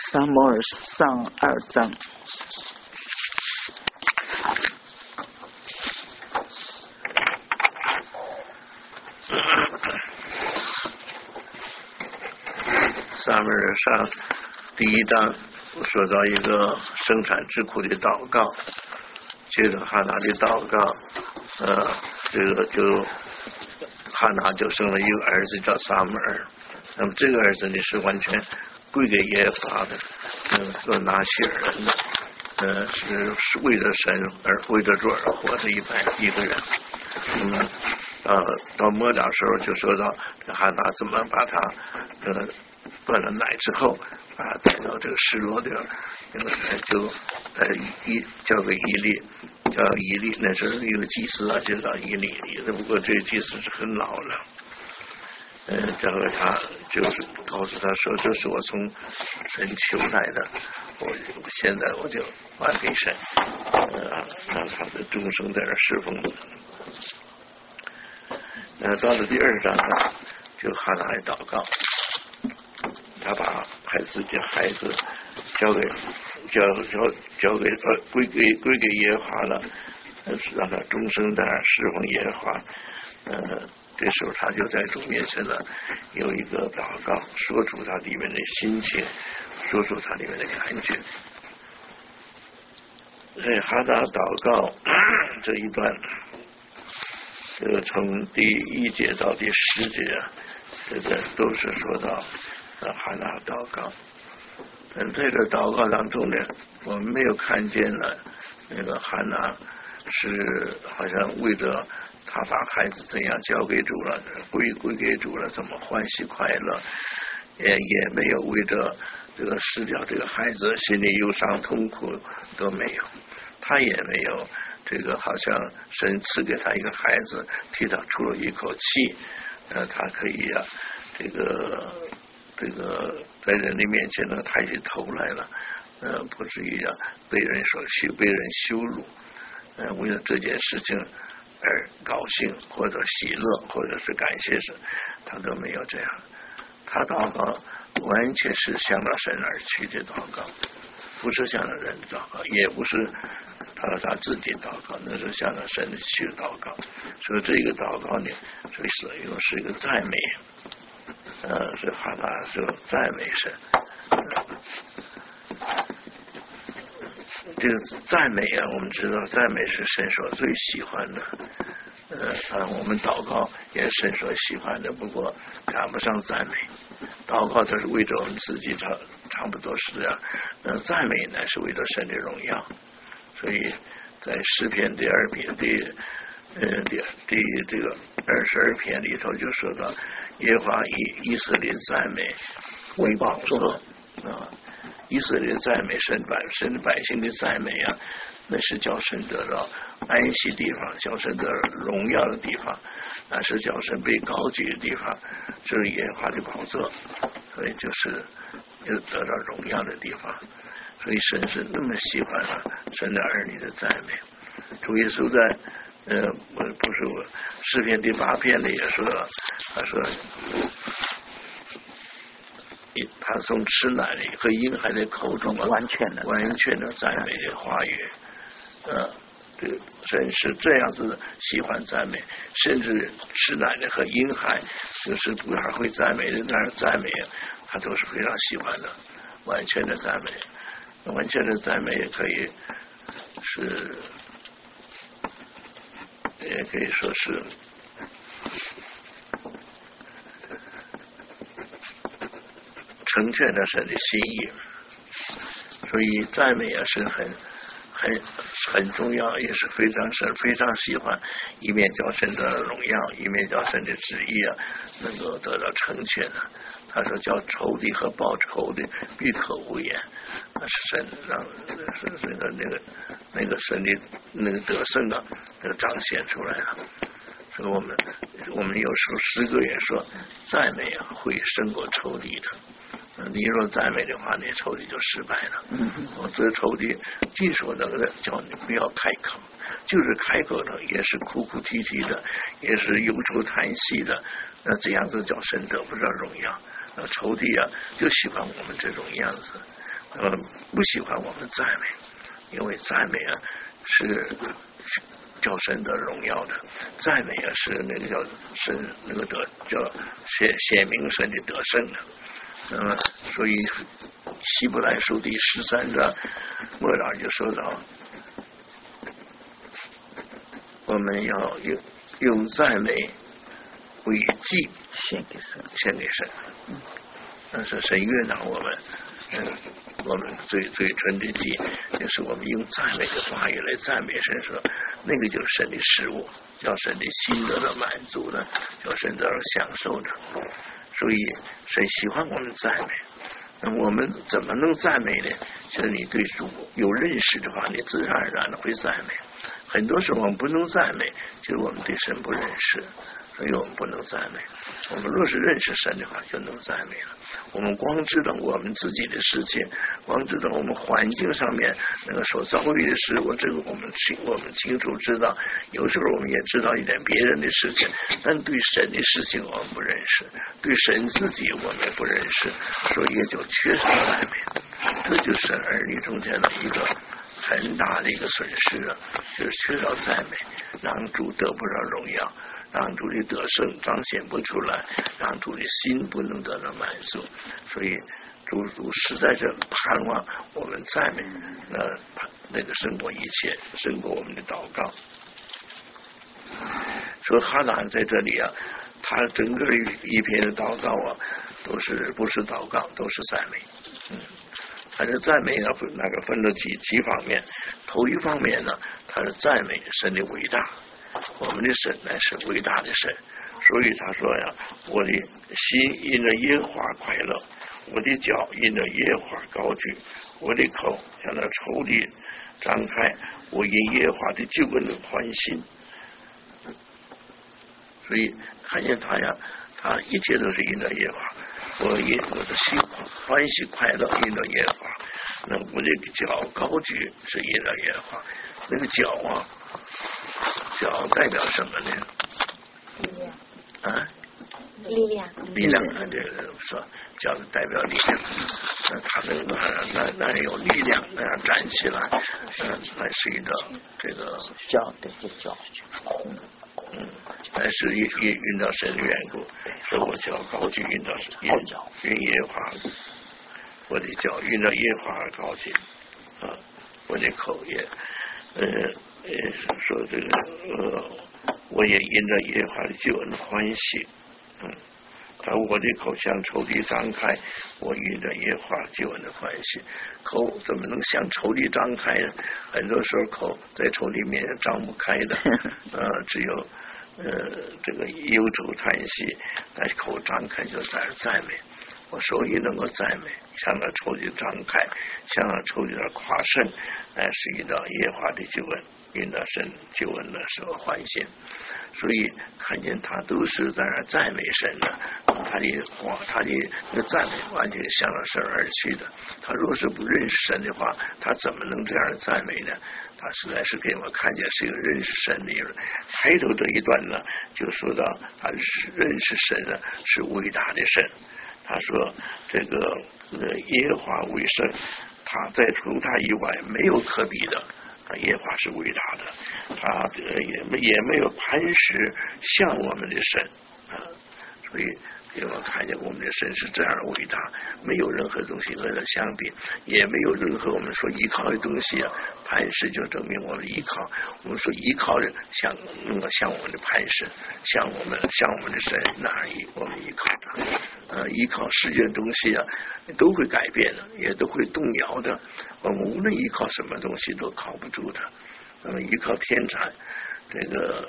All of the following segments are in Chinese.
撒母耳上2章。 撒母耳上第1章说到一个生产之苦的祷告，接着哈拿的祷告，这个就哈拿就生了一个儿子叫撒母耳。那么这个儿子呢是完全归给耶和华的，做拿西尔人的，是为着神而为着主而活的一个人。那么到末了时候就说到哈拿怎么把他断了奶之后，把他带到这个示罗地儿，就交给以利，叫以利，那是一个祭司啊，就叫以利。不过这个祭司是很老了。交给他，就是告诉他说，这是我从神求来的，我现在我就还给神，让他的终生在这侍奉。到了第2章呢，就哈拿来祷告，他把自己的孩子交给归给耶和华了，让他终生在这侍奉耶和华。这时候他就在主面前呢有一个祷告，说出他里面的心情，说出他里面的感觉。哈拿祷告这一段，这个从第1节到第10节，这个都是说到哈拿祷告。但在这祷告当中呢，我们没有看见了那个哈拿是好像为着他把孩子怎样交给主了，归给主了，怎么欢喜快乐，也没有为着这个失掉这个孩子心里忧伤痛苦都没有，他也没有这个好像神赐给他一个孩子替他出了一口气，他可以这个在人的面前呢抬起头来了，不至于被人羞辱，为了这件事情而高兴或者喜乐或者是感谢神，他都没有这样。他祷告完全是向着神而去的祷告，不是向着人的祷告，也不是他自己祷告，那是向着神去祷告。所以这个祷告呢，这里是一个赞美，是哈拿是赞美神。这个赞美我们知道赞美是神所最喜欢的，我们祷告也是神所喜欢的，不过谈不上赞美。祷告这是为着我们自己，差不多是这样。赞美呢是为了神的荣耀，所以在诗篇第2篇第这个22篇里头就说到，耶和华以色列赞美为宝座以色列赞美神百姓的赞美那是叫神得到安息地方，叫神得荣耀的地方，那是叫神被高举的地方，这是耶和华的宝座，所以就是得到荣耀的地方。所以神是那么喜欢神的儿女的赞美。主耶稣在不是我诗篇第8篇里也说了，他说他从吃奶和婴孩的口中完全的赞美的话语，对，神是这样子喜欢赞美，甚至吃奶的和婴孩就是不还会赞美的，但是赞美他都是非常喜欢的，完全的赞美。完全的赞美也可以说是成全了神的心意，所以赞美也是很重要，也是非常喜欢，一面叫神的荣耀，一面叫神的旨意能够得到成全的。他说叫仇敌和报仇的闭口无言，那是神让那个神的那个得胜彰显出来了。所以我们有时候诗歌也说，赞美会胜过仇敌的。你若赞美的话，你仇敌就失败了。这仇敌既说那个叫你不要开口，就是开口的也是哭哭啼啼的，也是忧愁叹息的，那这样子叫神得不到荣耀。仇敌就喜欢我们这种样子， 不喜欢我们赞美，因为赞美啊是叫神得荣耀的，赞美啊是那个叫神那个叫显明神的得胜的。所以希伯来书第13章末了就说到，我们要用赞美为祭献给神， 但是神悦纳我们，我们最纯的祭，就是我们用赞美的话语来赞美神，说那个就是神的事物，叫神的心得到满足的，叫神得到享受的。所以神喜欢我们赞美。那我们怎么能赞美呢？就是你对主有认识的话，你自然而然的会赞美。很多时候我们不能赞美，就是我们对神不认识，所以我们不能赞美。我们若是认识神的话，就能赞美了。我们光知道我们自己的事情，光知道我们环境上面那个所遭遇的事，这个我们清楚知道。有时候我们也知道一点别人的事情，但对神的事情我们不认识，对神自己我们也不认识，所以也就缺少赞美。这就是儿女中间的一个很大的一个损失啊，就是缺少赞美，让主得不到荣耀，让主的得胜彰显不出来，让主的心不能得到满足。所以主实在是盼望我们赞美，那个胜过一切，胜过我们的祷告。所以哈拿在这里啊，他整个一篇的祷告啊，不是祷告，都是赞美。他的赞美呢，分了几方面。头一方面呢，他是赞美神的伟大，我们的神乃是伟大的神。所以他说呀，我的心因着耶和华快乐，我的脚因着耶和华高举，我的口向那仇敌张开，我因耶和华的救恩欢心。所以看见他呀，他一切都是因着耶和华。我的心欢喜快乐因着耶和华，那我的脚高举是因着耶和华。那个脚啊，脚代表什么呢？ 力量。 力量啊，这个说脚代表力量。那他那有力量，那样站起来，那是一个这个脚对脚还是运到神的缘故，所以我脚高举运到运耶和华，我的脚运到耶和华而高举啊，我的口也说这个我也因着耶和华的救恩欢喜，我的口向仇敌张开，我因着耶和华救恩的欢喜。口怎么能向仇敌张开呢？很多时候口在仇敌面前张不开的，只有这个忧愁叹息，但口张开就在赞美。我手艺能够赞美，向那仇敌张开，向那仇敌的夸胜，乃是遇到耶和华的救恩，遇到神救恩的时候欢欣。所以看见他都是在那赞美神的，他的赞美完全向着神而去的。他若是不认识神的话，他怎么能这样赞美呢？他实在是给我看见是一个认识神的人。开头这一段呢，就说到他认识神呢是伟大的神。他说这个耶和华为圣，他在除他以外没有可比的。耶和华是伟大的，他也没有磐石像我们的神所以给我看见我们的神是这样伟大，没有任何东西和它相比，也没有任何我们说依靠的东西啊。磐石就证明我们依靠，我们说依靠的像我们的磐石，像我们的神那样我们依靠它。依靠世界的东西啊，都会改变的，也都会动摇的。我们无论依靠什么东西都靠不住的。那么依靠天产，这个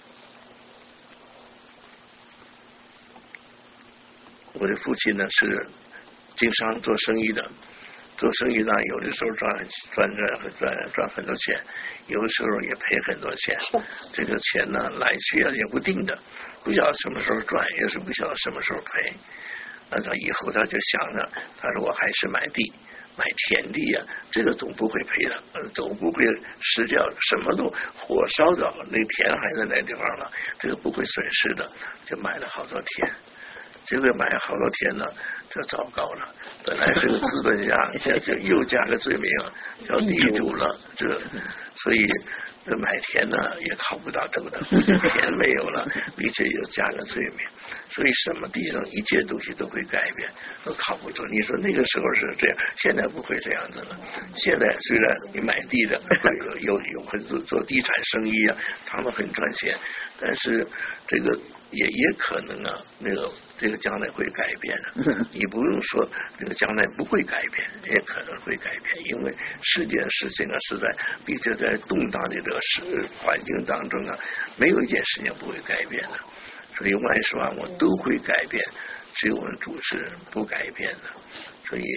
我的父亲呢是经商做生意的。做生意呢，有的时候赚很多钱，有的时候也赔很多钱。这个钱呢来去也不定的，不晓得什么时候赚，也是不晓得什么时候赔。那他以后他就想着，他说我还是买田地啊，这个总不会赔的，总不会失掉，什么都火烧着，那田还在那地方了，这个不会损失的，就买了好多田。结果买好多田呢， 这糟糕了，本来是个资本家，现在又加个罪名叫地主了，所以这买田呢也靠不到这个的，田没有了，并且又加个罪名，所以什么地上一切东西都会改变，都靠不住。你说那个时候是这样，现在不会这样子了。现在虽然你买地的有很做地产生意啊，他们很赚钱，但是这个也可能啊，这个将来会改变的。你不用说这个将来不会改变，也可能会改变，因为世界事情啊是在，并且在动荡的这个环境当中啊，没有一件事情不会改变的。所以万事万物都会改变，只有我们主是不改变的。所以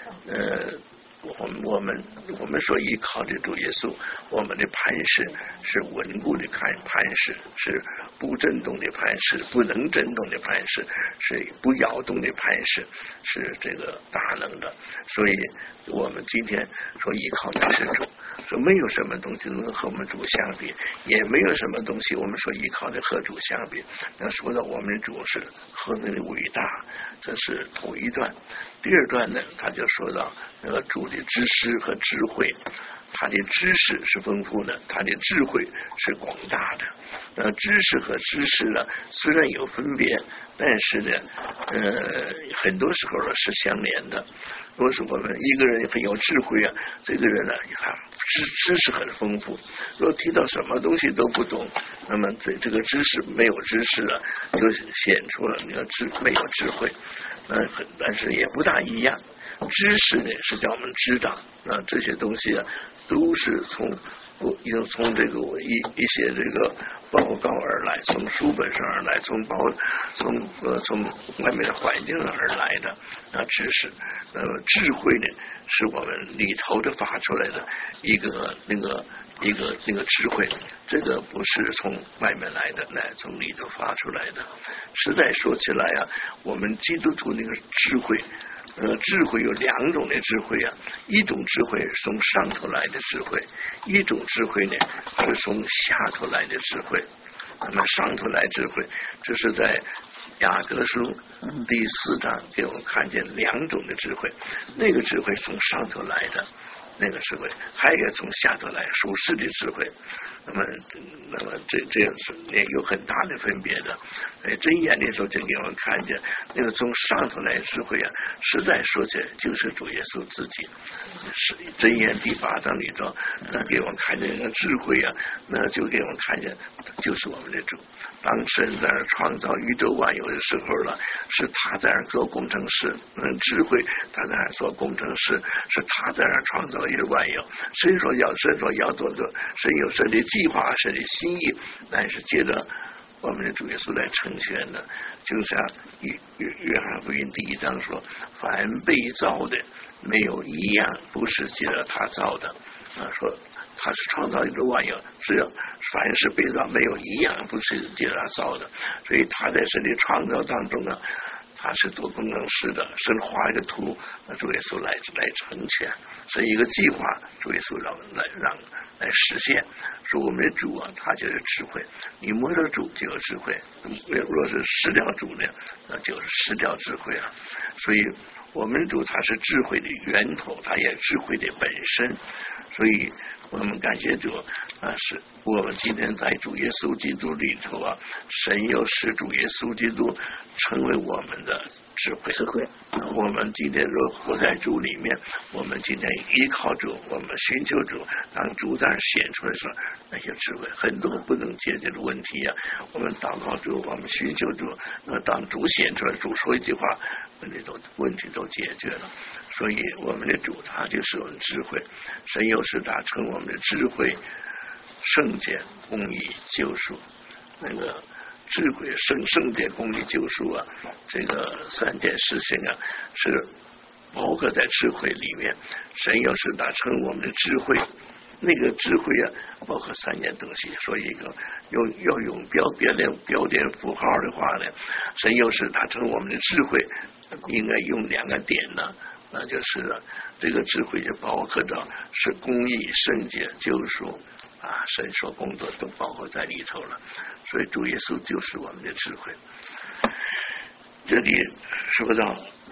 我们所依靠的主耶稣，我们的磐石是稳固的磐石，是不震动的磐石，不能震动的磐石，是不摇动的磐石，是这个大能的。所以我们今天所依靠的是主，说没有什么东西能和我们主相比，也没有什么东西我们所依靠的和主相比。那说到我们的主是何等的伟大，这是头一段。第二段呢，他就说到那个主的知识和智慧，他的知识是丰富的，他的智慧是广大的。那知识和知识呢，虽然有分别，但是呢，很多时候是相连的。如果是我们一个人很有智慧啊，这个人呢，知识很丰富。如果提到什么东西都不懂，那么这个知识没有知识了，就显出了没有智慧。但是也不大一样。知识呢是叫我们知道，这些东西啊，都是从这个一些这个报告而来，从书本上而来，从外面的环境上而来的知识。智慧呢是我们里头的发出来的一个智慧，这个不是从外面来的，从里头发出来的。实在说起来啊，我们基督徒那个智慧。智慧有两种的智慧啊，一种智慧是从上头来的智慧，一种智慧呢是从下头来的智慧。那么上头来智慧，这是在雅各书第4章给我们看见两种的智慧，那个智慧从上头来的。那个智慧，还有从下头来属世的智慧，那么这样是也有很大的分别的。箴言的时候就给我们看见，那个从上头来的智慧啊，实在说起来就是主耶稣自己。是箴言第8章里头，给我们看见那个智慧啊，那就给我们看见就是我们的主。当神在那创造宇宙万有的时候了，是他在那做工程师，智慧他在那做工程师，是他在那创造宇宙万有。神说要做，神有神的计划，神的心意，但是接着我们的主耶稣来成全的。就像约翰福音第1章说，凡被造的没有一样不是借着他造的。说他是创造宇宙万有，只要凡是被造，没有一样不是借着他造的。所以他在神的创造当中呢，他是做工程师的，神画一个图，主耶稣来成全，是一个计划，主耶稣来实现。说我们的主啊，他就是智慧，你摸着主就有智慧，若是失掉主呢，那就是失掉智慧了。所以我们的主他是智慧的源头，他也智慧的本身。所以我们感谢主是我们今天在主耶稣基督里头啊，神又使主耶稣基督成为我们的智慧。我们今天若活在主里面，我们今天依靠主，我们寻求主，当主在显出来的时候，那些智慧很多不能解决的问题啊，我们祷告主，我们寻求主，当主显出来，主说一句话，问题都解决了。所以我们的主他就是我们智慧，神又是他成我们的智慧、圣洁、公义、救赎。那个智慧、圣洁、公义、救赎啊，这个3件事情啊，是包括在智慧里面。神又是他成我们的智慧，那个智慧啊，包括3件东西。所以要用标点符号的话呢，神又是他成我们的智慧，应该用2个点呢。那就是这个智慧就包括着是公义、圣洁、救赎神所工作都包括在里头了。所以主耶稣就是我们的智慧。这里说到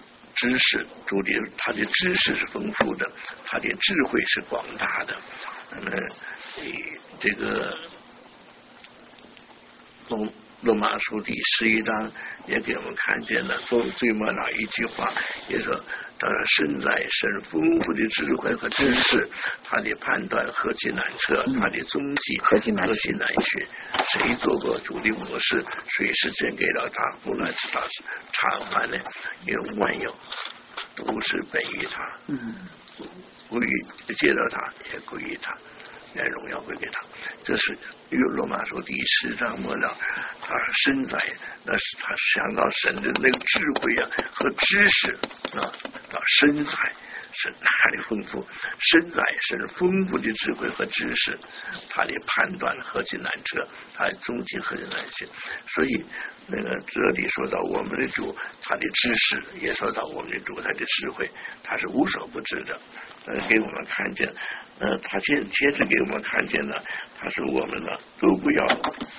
知识，主的他的知识是丰富的，他的智慧是广大的。那么这个罗马书第11章也给我们看见了最末那一句话，也说当然身在神丰富的智慧和知识，他的判断何其难测，他的踪迹何其难寻。谁做过主的谋士，谁是献给了他，不论是他偿还呢，因为万有都是本于他，归于借着他，也归于他，愿荣耀归给他。这是罗马书第10章末了，他身在，那是他想到神的那个智慧啊和知识啊，到身在是哪里丰富？身在是丰富的智慧和知识，他的判断何其难测，他的踪迹何其难寻。所以那个这里说到我们的主，他的知识，也说到我们的主他的智慧，他是无所不知的。给我们看见，他接着给我们看见了，他说我们呢都不要，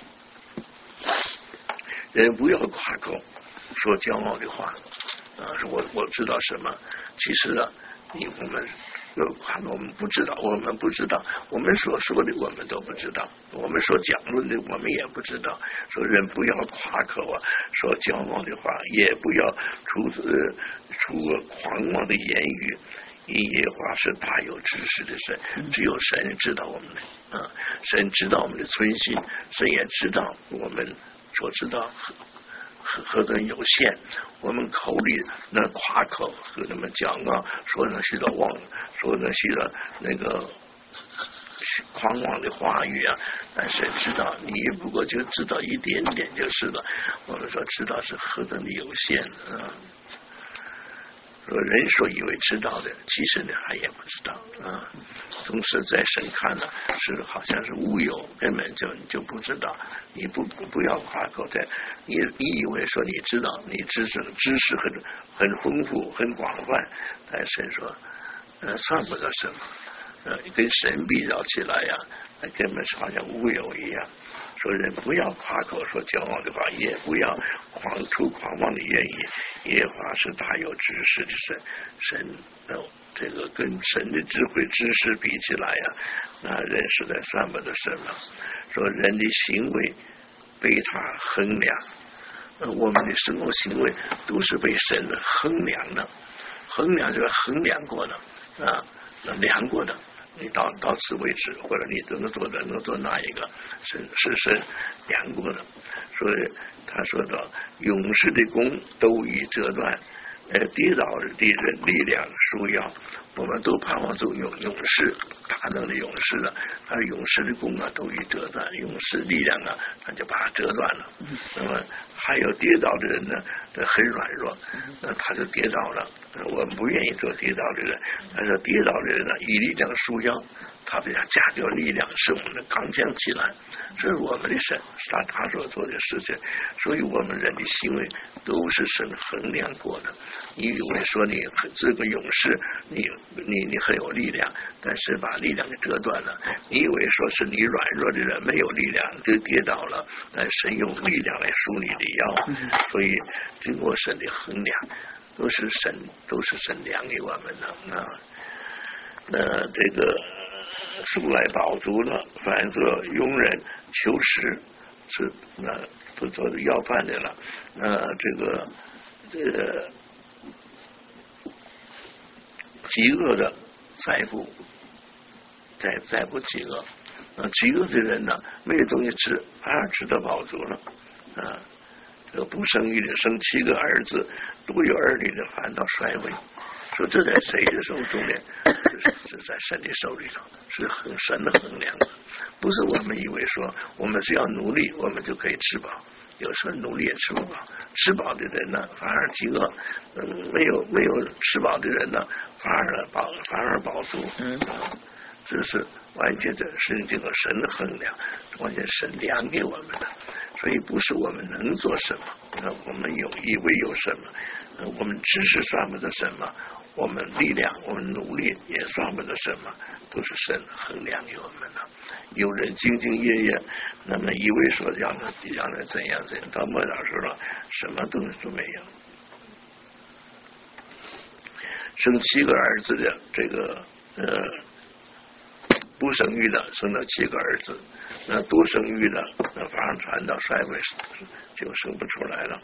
人不要夸口，说骄傲的话，说我知道什么，其实呢，我们夸我们不知道，我们所说的我们都不知道，我们所讲论的我们也不知道。说人不要夸口啊，说骄傲的话，也不要出狂妄的言语。因耶和华是大有知识的神，只有神知道我们的神知道我们的存心，神也知道我们所知道何等有限，我们口里那夸口和那么讲啊，说那些的说那些的那个狂妄的话语啊，但是知道你不过就知道一点点就是了。我们说知道是何等的有限说人所以为知道的，其实呢他也不知道总是在神看呢是好像是无有，根本就不知道。你不要夸口的，你以为说你知道，你知识很丰富很广泛，但神说算不得什么，跟神比较起来呀，根本是好像无有一样。说人不要夸口说骄傲的话，也不要出狂妄的言语。耶和华是大有知识的神这个跟神的智慧知识比起来呀，那人实在算不得什么。说人的行为被他衡量，我们的生活行为都是被神衡量的，衡量就是衡量过的量过的。你到此为止，或者你能做那一个，是量过的。所以他说到勇士的弓都已折断，跌倒的人力量束腰。我们都盼望做勇士，大能的勇士了，但是勇士的弓啊都已折断，勇士力量啊他就把它折断了。那么还有跌倒的人呢，很软弱，他就跌倒了。我们不愿意做跌倒的人，但是跌倒的人呢，以力量束腰，他给他加掉力量，使我们的刚强起来。这是我们的神，是他所做的事情。所以我们人的行为都是神衡量过的。你以为说你这个勇士，你很有力量，但是把力量给折断了。你以为说是你软弱的人没有力量就跌倒了，但神用力量来束你的腰。所以经过神的衡量，都是神量给我们的那这个素来饱足了，反作庸人求食，是都做要饭的了。这个饥饿的再不饥饿，饥饿的人呢没有东西吃，反而吃得饱足了这个不生育的生7个儿子，多有儿女的反倒衰微。说这在谁的手中呢？是在神的手里头，是很神的衡量的。不是我们以为说我们只要努力我们就可以吃饱，有时候努力也吃不饱。吃饱的人呢反而饥饿，没有吃饱的人呢反而饱足。这是完全这是这个神的衡量，完全神量给我们的。所以不是我们能做什么，我们以为有什么，我们知识算不得什么，我们力量我们努力也算不得什么，都是神衡量给我们的。有人兢兢业业，那么以为说让人怎样，到末了时候什么东西都没有。 生7个儿子的这个不生育的生了7个儿子，那多生育的那反而传到衰微就生不出来了。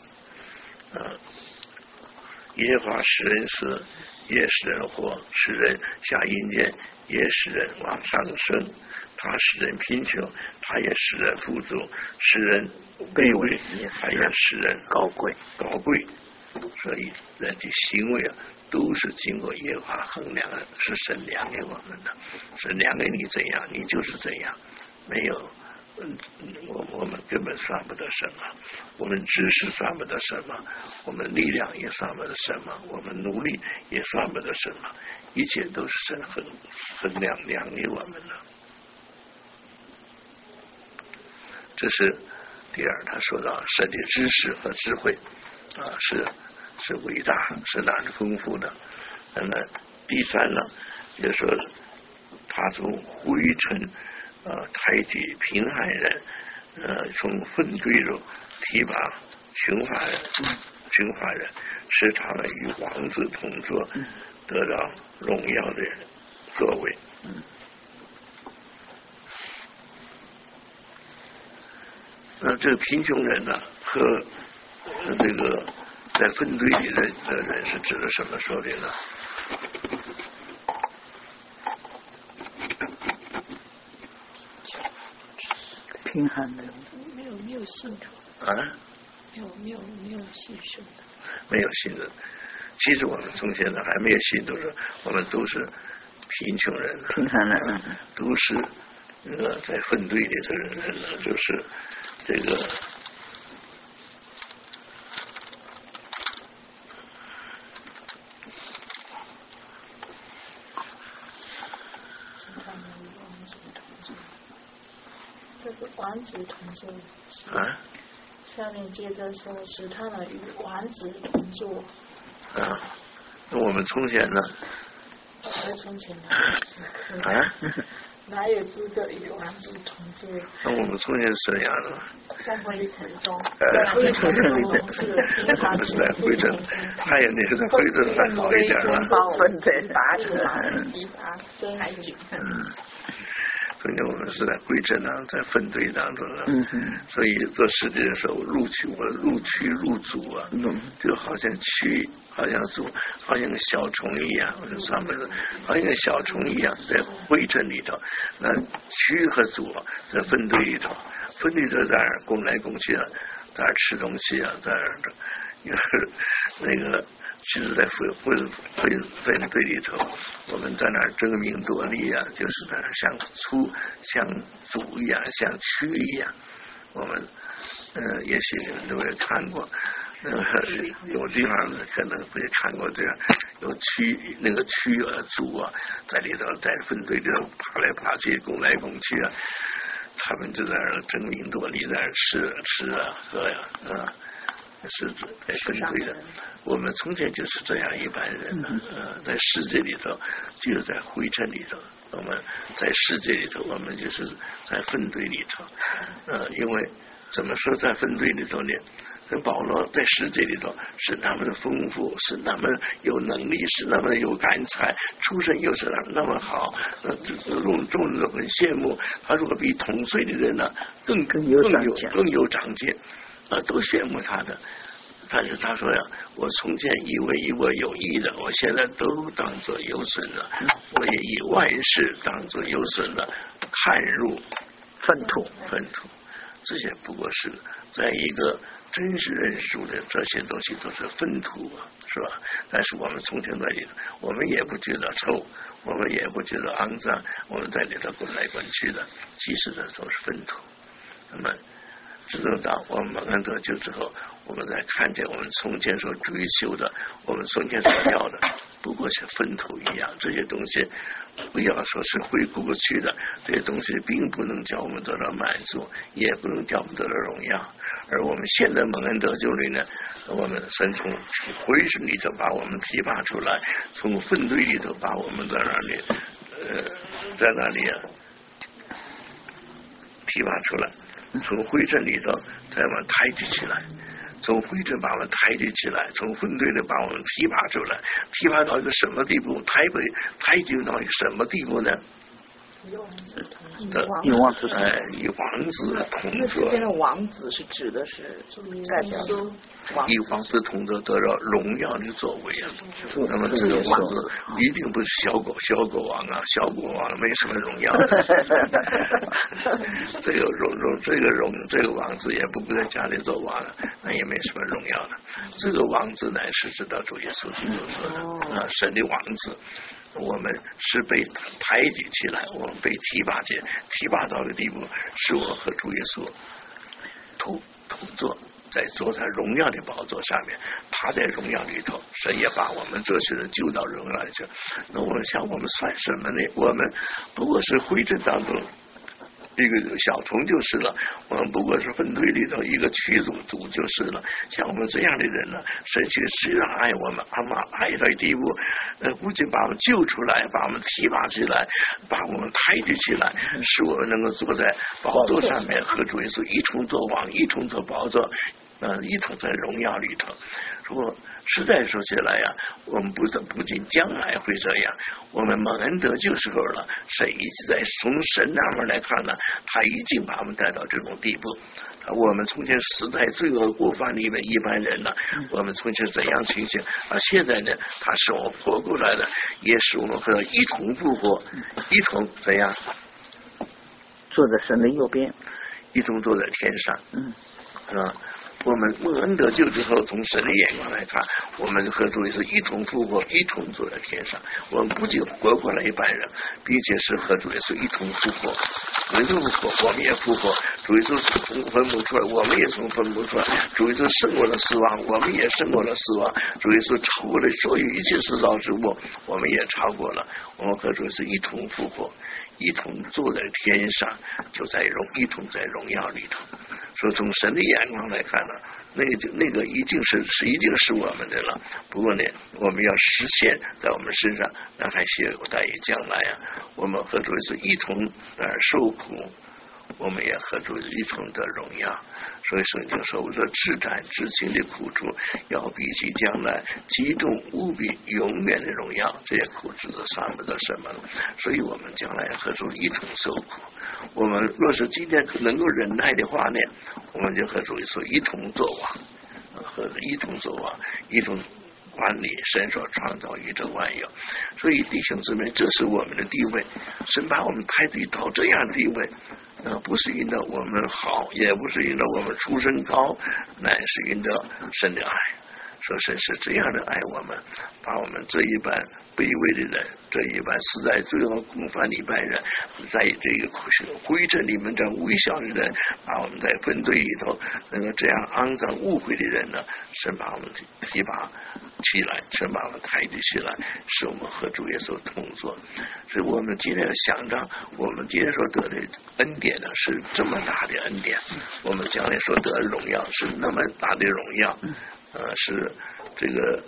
耶和华使人死，也使人活，使人下阴间，也使人往上升。他使人贫穷，他也使人富足；使人卑微，他也使人高贵。所以人的行为都是经过耶和华衡量的，是神量给我们的，神量给你怎样，你就是怎样，没有。我们根本算不得什么，我们知识算不得什么，我们力量也算不得什么，我们努力也算不得什么，一切都是神衡量给我们的。这是第二，他说到神的知识和智慧是伟大，是哪是丰富的。那么第三呢，就是说他从灰尘抬举贫寒人，从粪堆中提拔穷乏人，使他们与王子同坐，得到荣耀的座位。那这个贫穷人呢，和这个在粪堆里的人是指的什么说的呢？ 贫寒的没有信主没有信神的， 没有信的。其实我们从前呢还没有信，都是我们都是贫穷人， 贫寒的， 都是在粪堆里的人呢，就是这个。 王子同坐。下面接着说，使他们与王子同坐。 那我们从前呢？ 从前哪有资格与王子同坐？ 那我们从前是怎样的？ 在灰尘中， 灰尘中是在灰尘，还有那是在灰尘还好一点了。 粪堆拔出来， 抬举。 所以我们是在灰尘当中，在粪堆当中所以做实际的时候，入组就好像蛆，好像组，好像个小虫一样，上面的好像个小虫一样，在灰尘里头。那蛆和组在粪堆里头，粪堆在那儿拱来拱去在那儿吃东西在那个。其实在粪堆里头，我们在那儿争名夺利就是在那儿像组一样，像蛆一样。我们也许你们都会看过，有地方可能会看过这样，有那个蛆组在里头，在粪堆里头爬来爬去，拱来拱去他们就在那儿争名夺利，在那儿吃喝是在粪堆的。我们从前就是这样一般人在世界里头，就是在灰尘里头。我们在世界里头，我们就是在粪堆里头。因为怎么说在粪堆里头呢？跟保罗在世界里头是那么的丰富，是那么有能力，是那么有感才，出身又是那么好，众人都很羡慕。他说比同岁的人呢更有长进都羡慕他的。但是他说我从前以为我有益的，我现在都当作有损的，我也以万事当作有损的，看入粪土。这些不过是在一个真实认识的这些东西都是粪土是吧？但是我们从前在里头，我们也不觉得臭，我们也不觉得肮脏，我们在里头滚来滚去的，其实这都是粪土。那么直到我们蒙恩得救之后，我们才看见我们从前所追求的，我们从前所要的，不过是粪土一样。这些东西不要说是会过去的，这些东西并不能叫我们得到满足，也不能叫我们得到荣耀。而我们现在蒙恩得救里呢，我们神从灰尘里头把我们提拔出来，从粪堆里头把我们在那里提拔出来，从灰尘里头再把抬举起来， 从灰尘把我们抬举起来，从粪堆里把我们提拔出来，提拔到一个什么地步？抬举到一个什么地步呢？ 以王子以王子同那坐。 这边的王子是指的是代表以王子同坐得到荣耀的作为啊。那么这个王子一定不是小狗王啊，小狗王没什么荣耀。这个王子也不在家里做王，那也没什么荣耀的。这个王子乃是知道主耶稣基督说的神的王子。我们是被抬举起来，我们被提拔到的地步，是我和主耶稣同坐，坐在荣耀的宝座上面，他在荣耀里头，神也把我们这些人救到荣耀里去。那我想我们算什么呢？我们不过是灰尘当中一个小虫就是了，我们不过是粪堆里头一个蛆组就是了。像我们这样的人呢，神实际上爱我们，爱到地步，不仅把我们救出来，把我们提拔起来，把我们抬举起来，使我们能够坐在宝座上面，和主耶稣一同做王，一同做宝座，一同在荣耀里头。说实在说起来呀，我们不仅将来会这样，我们蒙恩得救时候了，神已经在从神那边来看呢，他已经把我们带到这种地步。我们从前死在罪恶过犯里面一般人呢，我们从前怎样情形现在呢，他使我们活过来了，也使我们和一同复活，一同怎样坐在神的右边， 一同坐在天上，是吧？我们蒙恩得救之后，从神的眼光来看，我们和主耶稣一同复活，一同坐在天上。我们不仅活过了一半人，并且是和主耶稣一同复活。主耶稣复活，我们也复活；主耶稣从坟墓出来，我们也从坟墓出来；主耶稣胜过了死亡，我们也胜过了死亡；主耶稣超过了所有一切世造之物，我们也超过了。我们和主耶稣一同复活，一同坐在天上，就一同在荣耀里头。说从神的眼光来看呢，那个一定是我们的了。不过呢，我们要实现在我们身上，那还是有待于将来啊。我们和主耶稣一同受苦，我们也和主一同得荣耀。所以圣经说，我说至战至轻的苦楚，要比起将来极重无比永远的荣耀，这些苦楚都算不得什么了。所以我们将来和主一同受苦。我们若是今天能够忍耐的话呢，我们就和主耶稣一同作王，和一同作王，一同管理神所创造宇宙万有。所以弟兄姊妹，这是我们的地位，神把我们抬举到这样的地位，不是因着我们好，也不是因着我们出身高，乃是因着神的爱。说神是这样的爱我们，把我们这一般卑微的人，这一般死在罪恶共犯的一般人，在这个灰尘里面这样微小的人，把我们在粪堆里头那个这样肮脏污秽的人呢，神把我们提拔起来，神把我们抬举起来，使我们和主耶稣同坐。所以我们今天想着，我们今天所得的恩典呢，是这么大的恩典，我们将来所得的荣耀是那么大的荣耀。是这个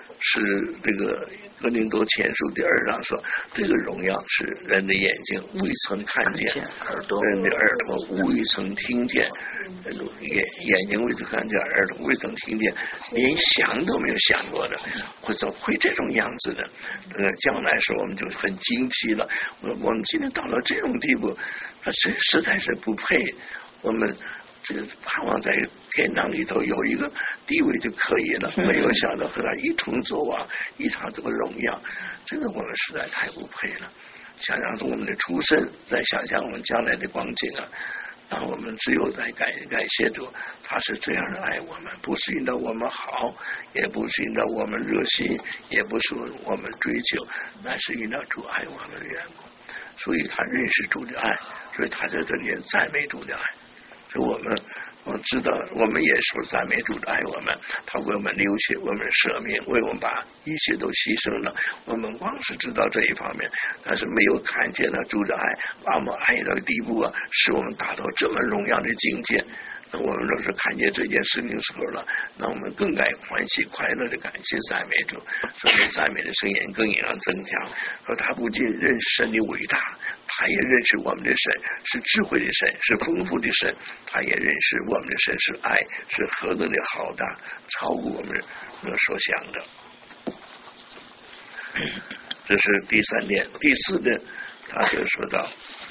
哥林多前书第2章说，这个荣耀是人的眼睛未曾看见，人的耳朵未曾听见，眼睛未曾看见，耳朵未曾听见，连想都没有想过的，怎么会这种样子的？将来时我们就很惊奇了。我们今天到了这种地步，实在是不配。我们这个盼望在天堂里头有一个地位就可以了，没有想到和他一同作王，一同这个荣耀，这个我们实在太不配了。想想我们的出身，再想想我们将来的光景啊，那我们只有在感谢主，他是这样的爱我们，不是因着我们好，也不是因着我们热心，也不是我们追求，乃是因着主爱我们的缘故。所以他认识主的爱，所以他在这里赞美主的爱。我们知道，我们也说赞美主的爱我们，他为我们流血，为我们舍命，为我们把一切都牺牲了。我们光是知道这一方面，但是没有看见了主的爱，把我们爱到地步啊，使我们达到这么荣耀的境界。那我们若是看见这件事情时候了，那我们更该欢喜快乐的感谢赞美主，所以赞美的声音更应当增强。说他不仅认识神的伟大， 他也认识我们的神是智慧的神，是丰富的神，他也认识我们的神是爱，是何等的浩大，超过我们所想的。这是第3点。第4点，他就说到，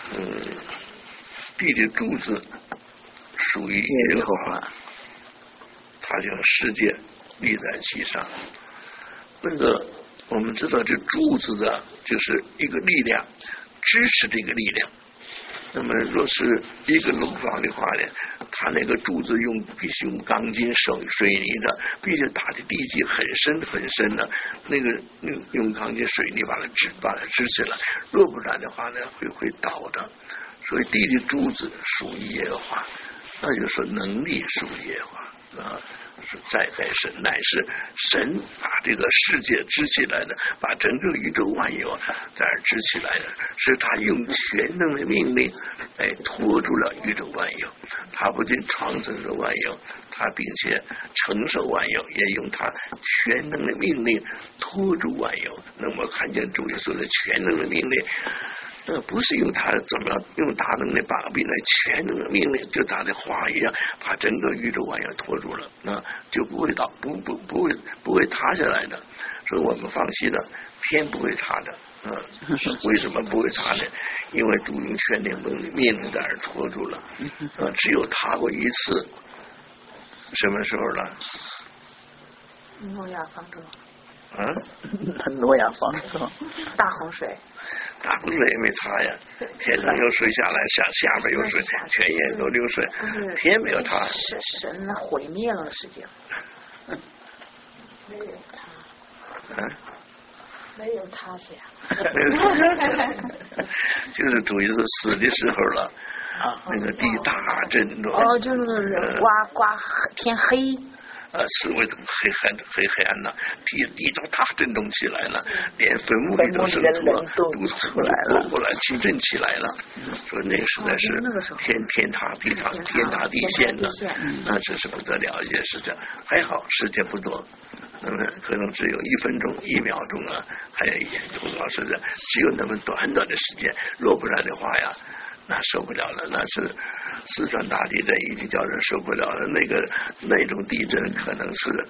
地的柱子属于耶和华，他将世界立在其上。那个我们知道，这柱子的就是一个力量，支持这个力量。那么若是一个楼房的话呢，它那个柱子必须用钢筋水泥的，必须打的地基很深很深的，那个用钢筋水泥把它支起来，若不然的话呢会倒的。所以地的柱子属于耶和华，那就是说能力属于耶和华啊。在神乃是神把这个世界支起来的，把整个宇宙万有在这支起来的，是他用全能的命令来拖住了宇宙万有。他不仅创造了万有，他并且承受万有，也用他全能的命令拖住万有。那么看见主耶稣的全能的命令，不是用他怎么用大能的把柄来全能的命令，就他的话一样，把整个宇宙万有拖住了，就不会倒，不会塌下来的。所以我们放心了，天不会塌的。为什么不会塌呢？因为主用全能的命令在这拖住了。只有塌过一次，什么时候了？ 诺亚方舟。 诺亚方舟。 大洪水。 大洪水也没塌呀，天上有水下来，下边有水，全野都流水，天没有塌。 神毁灭了世界。没有塌。没有塌下。 就是主耶稣死的时候了，那个地大震动。 就是刮天黑。 是为什么黑暗呢？地都大震动起来了，连坟墓里都生出了，都出来了，过来地震起来了。说那实在是天塌地塌，天塌地陷的，那这是不得了一件事情。还好时间不多，可能只有1分钟、1秒钟啊，还有多少时间？只有那么短的时间，若不然的话呀，那受不了了，那是四川大地震已经叫人受不了了。那种地震可能是，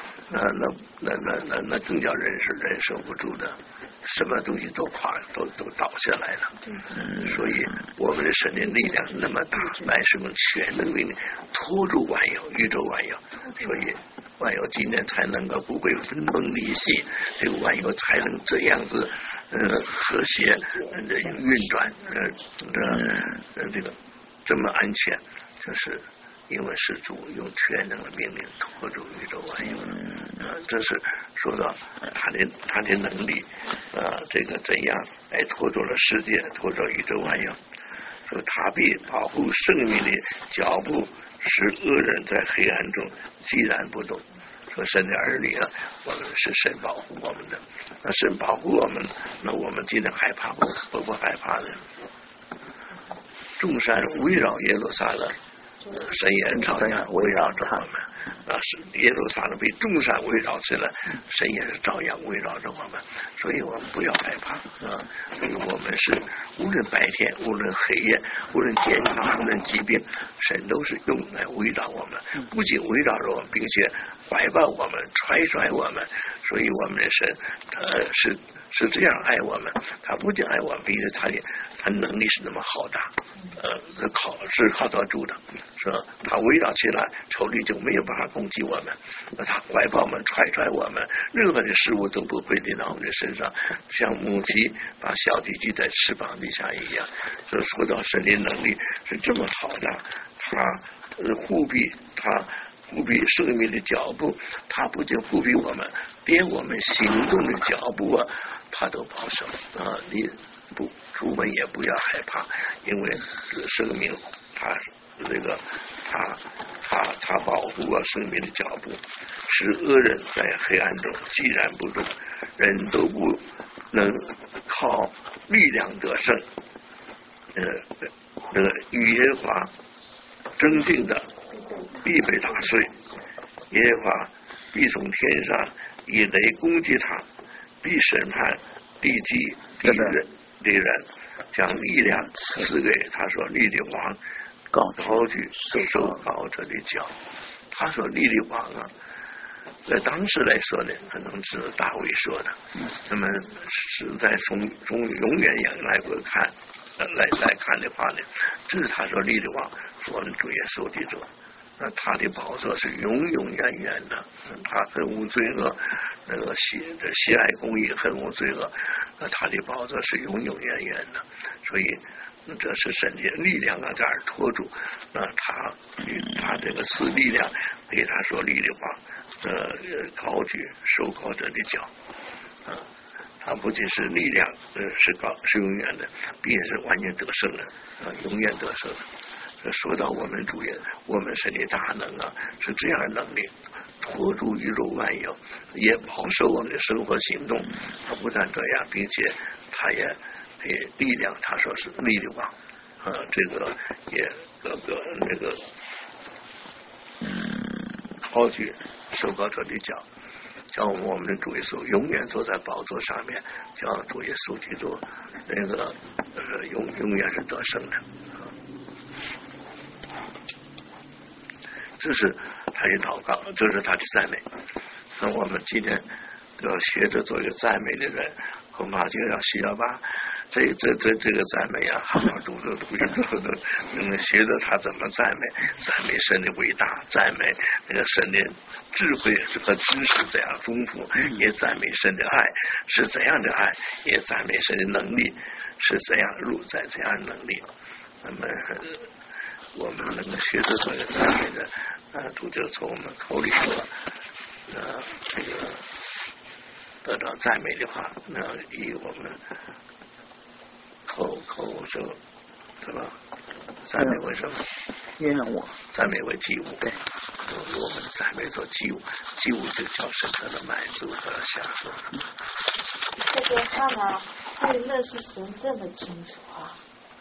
那更叫人受不住的，什么东西都倒下来了。所以我们的神的力量那么大，乃是用全能力拖住万有，宇宙万有。所以万有今天才能够不会分崩离析，这个万有才能这样子和谐运转，这个这么安全，就是因为是主用全能的命令拖住宇宙万有。这是说到他的能力，这个怎样来拖住了世界，拖住宇宙万有。说他必保护生命的脚步，使恶人在黑暗中寂然不动。说神的儿女啊，我们是神保护我们的，那神保护我们，那我们今天害怕不害怕呢？众山围绕耶路撒冷，神也照样围绕着我们。是耶路撒冷被众山围绕起来，神也是照样围绕着我们，所以我们不要害怕所以我们是无论白天，无论黑夜，无论健康，无论疾病，神都是用来围绕我们，不仅围绕着我们，并且怀抱我们，揣我们。所以我们的神是这样爱我们，他不仅爱我们，并且他能力是那么浩大，是靠得住的，是吧？他围绕起来，仇敌就没有办法攻击我们，他怀抱我们，揣我们，任何的事物都不会临到我们的身上，像母鸡把小鸡系在翅膀底下一样。所以说到神的能力是这么浩大，他护庇生命的脚步，他不仅护庇我们，连我们行动的脚步他都保守你不出门也不要害怕，因为生命他保护生命的脚步，使恶人在黑暗中寂然不动，人都不能靠力量得胜。与耶和华争竞的必被打碎，耶和华必从天上以雷攻击他，必审判地基地人。 的人，将力量赐给他说立的王高举受膏者的脚。他说立的王啊，在当时来说呢，可能是大卫说的，那么是在从永远来看来看的话呢，这是他说立的王，是我们主耶稣的主。那他的宝座是永永远远的，他恨无罪恶，那个喜爱公义，恨无罪恶，他的宝座是永永远远的。所以这是神的力量啊，在这儿托住。他这个赐力量给他说立的话，高举受膏者的脚他不仅是力量是永远的，并且是完全得胜的永远得胜的。说到我们主耶，我们神的大能啊，是这样的能力，托住宇宙万有，也保守我们的生活行动。他不但这样，并且他也力量，他说是力的王这个也那个高举受膏者的脚，叫我们的主耶稣永远坐在宝座上面，叫主耶稣基督那个永远是得胜的。这是他的祷告，这是他的赞美。那我们今天要学着做一个赞美的人，恐怕就要需要把这个赞美啊，好好读学着他怎么赞美神的伟大，赞美那个神的智慧和知识怎样丰富，也赞美神的爱是怎样的爱，也赞美神的能力是怎样怎样的能力。那么我们能够学着做一个赞美的主就从我们口里说这个得到赞美的话，那以我们口说对吧？赞美为什么？ 愿我赞美为祭物。 对， 我们赞美做祭物，祭物就叫神得的满足和享受。 这边看啊，对，那是神这么清楚啊。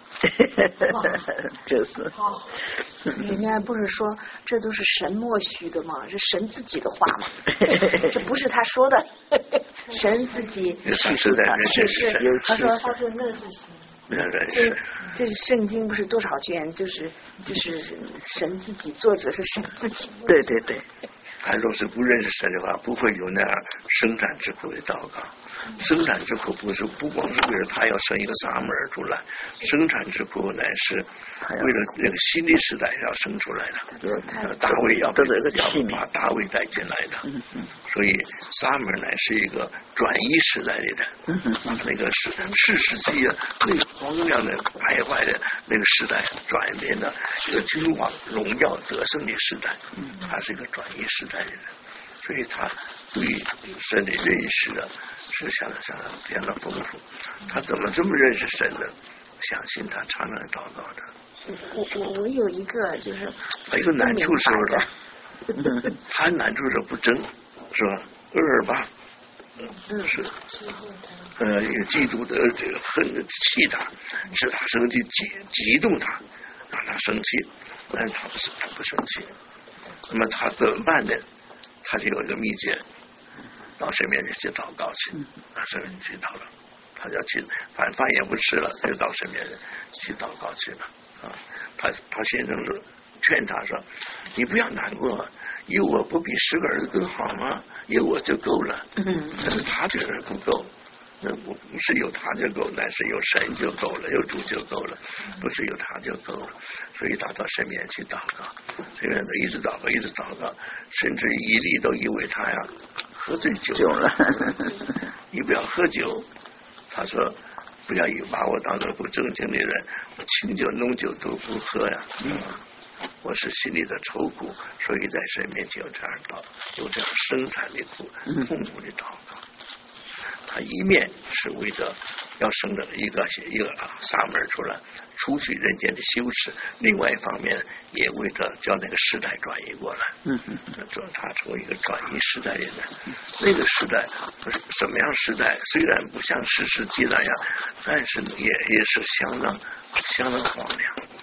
就是人家不是说这都是神默许的吗？是神自己的话吗？这不是他说的，神自己是是他说那是神。 这圣经不是多少卷，就是神自己，作者是神自己。 对对对。 他若是不认识神的话，不会有那样生产之苦的祷告。生产之苦不光是为了他要生一个撒母耳出来，生产之苦乃是为了那个新的时代要生出来的。大卫要把大卫带进来的，所以撒母耳乃是一个转移时代的人，那个世纪啊，最同样的败坏的那个时代转变的一个君王荣耀得胜的时代，他是一个转移时代的人，所以他对神的认识的是相当丰富。他怎么这么认识神呢？相信他常常祷告的。 我有一个就是一个难处是不是？他难处是不争，是吧？228，是，嫉妒的这个恨的气他，使他生气，激动他，让他生气，但是他不生气。那么他怎么办呢？他就有一个秘诀，到神面前去祷告去，到神面前去祷告，他就去饭也不吃了，就到神面前去祷告去了他先生就劝他说：“你不要难过，有我不比10个儿子更好吗？有我就够了。”但是他觉得不够。那不是有他就够，乃是有神就够了，有主就够了，不是有他就够了。所以他到神面前去祷告，这个人一直祷告，甚至以利都以为他呀喝醉酒了。你不要喝酒，他说不要把我当作不正经的人，我清酒浓酒都不喝呀。我是心里的愁苦，所以在神面前有这样生产的痛苦的祷告。他一面是为着要生的一个撒母耳出来，除去人间的羞耻；另外一方面，也为着叫那个时代转移过来。他成为一个转移时代的人。那个时代什么样时代？虽然不像史诗记那样，但是也是相当荒凉。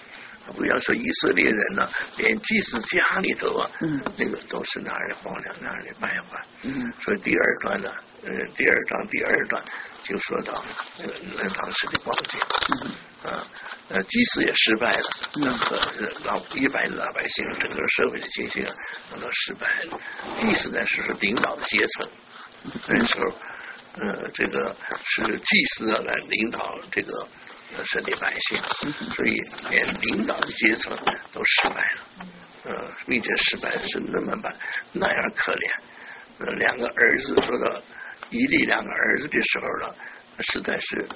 不要说以色列人呢，连祭司家里头啊，那个都是拿来荒凉，拿来败坏。所以第二段呢，第二章第二段就说到那当时的光景祭司也失败了，一般的老百姓整个社会的情形都失败了。祭司呢是领导的阶层，那时候这个是祭司来领导这个神的百姓，所以连领导的阶层都失败了，并且失败是那样可怜。两个儿子说到以利两个儿子的时候呢，实在是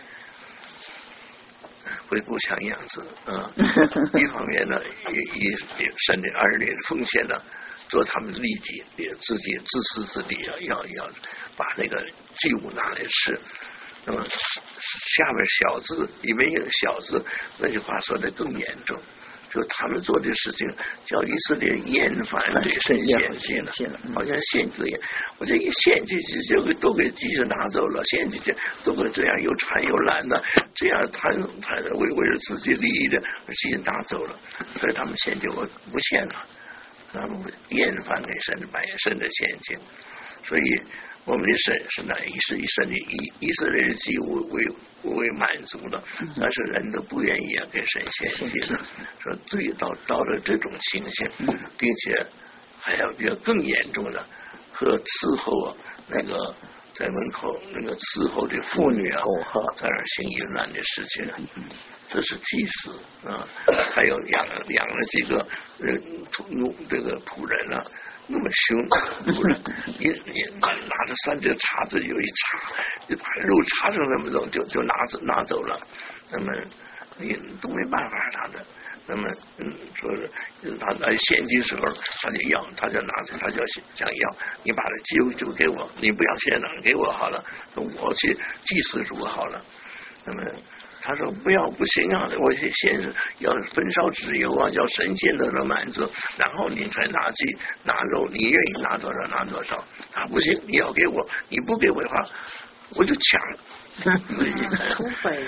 会不像样子一方面呢，以神的儿女奉献呢，做他们利己，自己自私自利，要把那个祭物拿来吃。那么下面小字里面有小字，那句话说的更严重，就他们做的事情叫以色列厌烦对神献祭了，好像献祭，我这一献祭就都给祭司拿走了，献祭都给这样又馋又懒的，这样他为了自己利益的祭司拿走了，所以他们献祭我不献了，他们厌烦给神的献祭，所以我们的神是呢，以色列的祭物为满足的，但是人都不愿意给神献祭的，说罪到了这种情形，并且还有比较更严重的和伺候那个在门口那个伺候的妇女在那儿行淫乱的事情，这是祭司还有养了几个这个仆人那么凶，不然你拿着3只叉子有一叉，就把肉叉成那么多，就拿走了，那么你都没办法他的。那么说是他来献祭时候，他就拿着，他就想要，你把这鸡就给我，你不要献了，给我好了，我去祭祀主好了。那么他说不行啊，我先要焚烧脂油啊，要神仙的满足，然后你才拿鸡拿肉，你愿意拿多少拿多少。不行，你要给我，你不给我的话，我就抢。 土匪，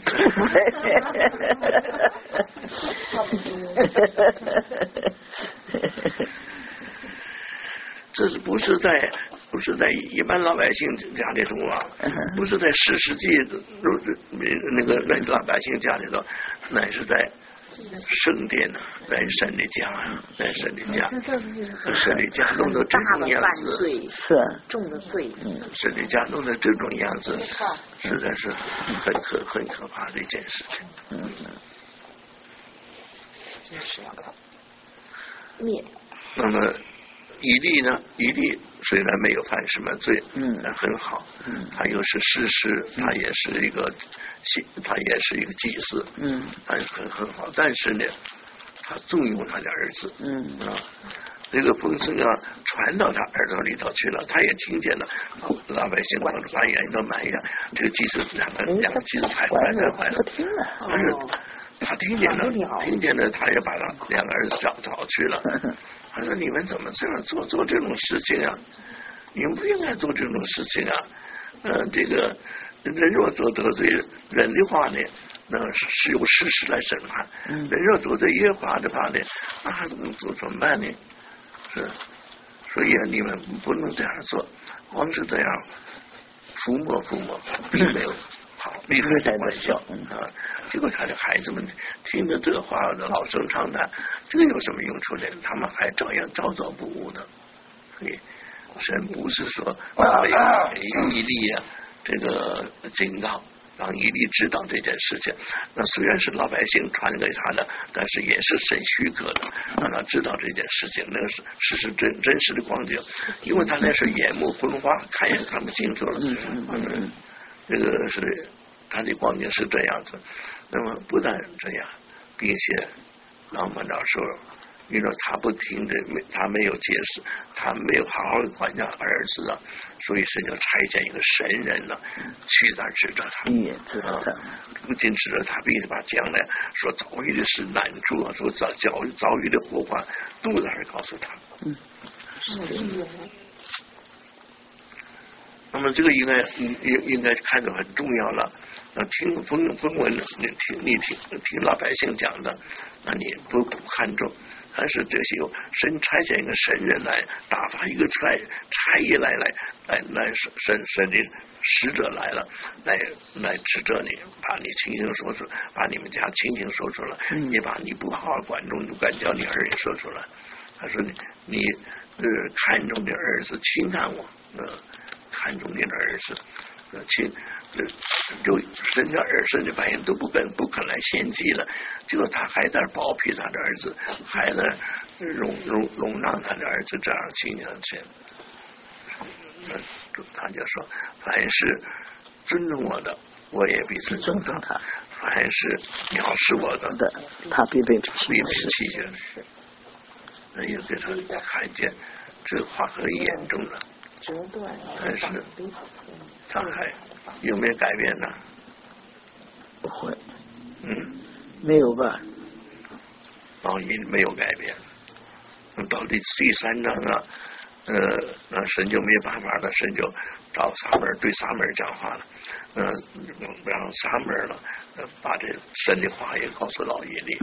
这是不是在一般老百姓家里头不是在10世纪那个老百姓家里头，乃是在圣殿在神的家，在神的家，神的家弄得这种样子， 是重的罪， 神的家弄得这种样子，实在是很可怕的一件事情。 就是要灭。 那么以利呢？以利虽然没有犯什么罪，但很好，他又是士师，他也是一个祭司，他很好。但是呢，他纵容他的儿子，这个风声传到他耳朵里头去了，他也听见了，老百姓往这埋怨都埋怨，这个祭司两个祭司太坏了，但是他听见了，他也把他两个儿子找去了。他说：“你们怎么这样做这种事情啊？你们不应该做这种事情啊！这个人若做得罪人的话呢，那是由事实来审判；人若得罪耶和华的话呢，那怎么办呢？是，所以你们不能这样做，光是这样抚摸，并没有好，立刻在那笑结果他的孩子们听着这话的老生常谈，这个有什么用处呢？他们还照样照做不误的。所以神不是说给以利这个警告，让以利知道这件事情。那虽然是老百姓传给他的，但是也是神许可的，让他知道这件事情，那个是真实的光景。因为他那是眼目昏花，看也看不清楚了。这个是他的光景是这样子。那么不但这样，并且老母老说，因为他不听的，他没有解释，他没有好好管教儿子所以神就差遣一个神人去那指着他，不仅指着他，并且把将来所遭遇的是难处所遭遇的祸患都在那告诉他。 那么这个应该看得很重要了。听风闻，你听老百姓讲的，那你不看重。但是这些有神差遣一个神人来打发一个差役来神的使者来了，来指责你，把你情形说出，把你们家情形说出来，也把你不好好管教你儿女说出来。他说你看重你儿子，轻看我，看重你的儿子，就神的百姓都不肯来献祭了，结果他还在包庇他的儿子，还在容让他的儿子这样情形去。他就说，凡是尊重我的，我也必尊重他；凡是藐视我的， 他必被弃绝。那也给他看见，这话很严重了。但是他还有没有改变呢？ 不会。没有吧？ 也没有改变。到第3章啊，那神就没办法了，神就找对撒母耳讲话了，然后撒母耳了，把这神的话也告诉老耶利。